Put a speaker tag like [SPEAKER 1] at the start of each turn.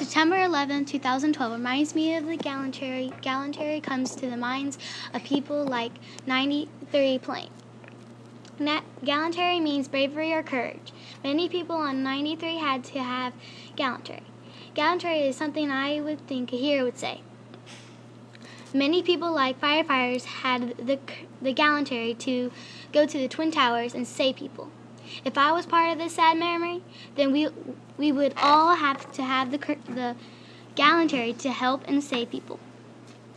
[SPEAKER 1] September 11, 2012 reminds me of the gallantry. Gallantry comes to the minds of people like 93 Plain. Gallantry means bravery or courage. Many people on 93 had to have gallantry. Gallantry is something I would think a hero would say. Many people like firefighters had the gallantry to go to the Twin Towers and save people. If I was part of this sad memory, then we would all have to have the gallantry to help and save people.